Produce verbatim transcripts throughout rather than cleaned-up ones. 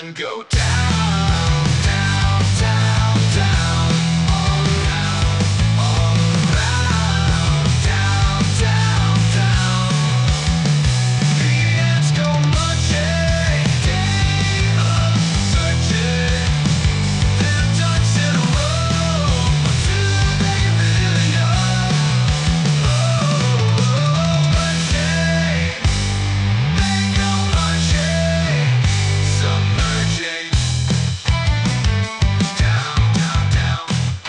sun go down, down, down, down, all around, all around, down, down, down. The ants go marching, day up, searching. They're ducks in a row, but do they really know? Oh, marching, they go marching, submerging. Down, down, down,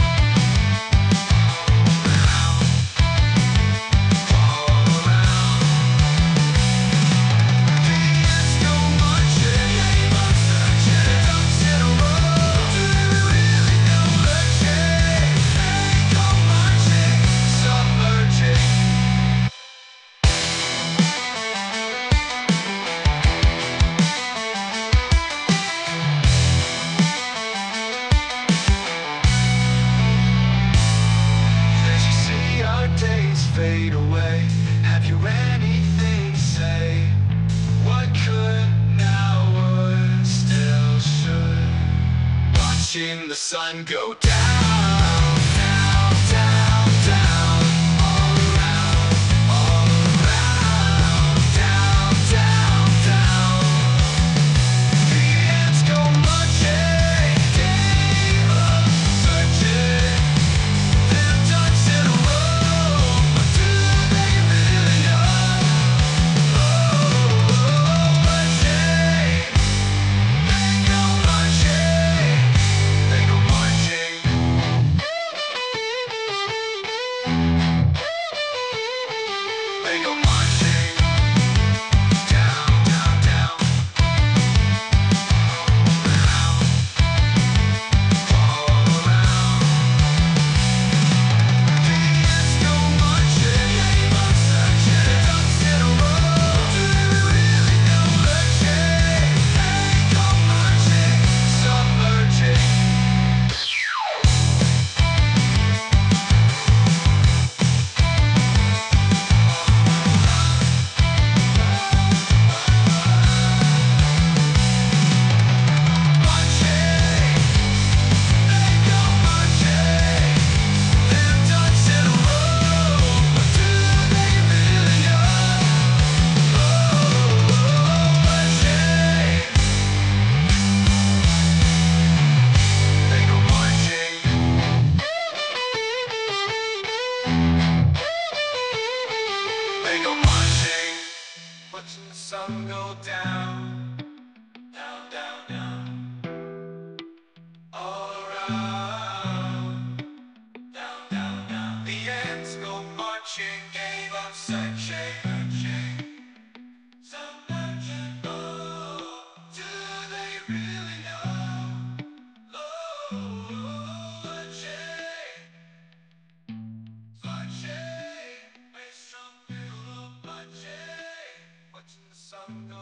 all around. The ants go marching, they must searching. Ducks in a row, do they really know? Marching, they go marching, submerging. As you see our days fade away, have you anything to say? What could now would still should? Watching the sun go down, down, down, down, all around, all around, down, down, down. The ants go marching, day up, searching. They're ducks in a row, but do they really know? Oh, marching, they go marching, they go marching. They go marching, down, down, down, around, all around. The ants go marching, they must searching. Ducks in a row, do they really know? Marching, they go marching, submerging. Marching, they go marching. They're ducks in a row, but do they really know? Oh, marching, they go marching. They go marching, watching the sun go down, down, down, down, all around, down, down, down. The ants go marching, gave up searching, searching, submerging. Oh, do they really know? Oh, marching, marching, waste from middle of marching, watching the sun go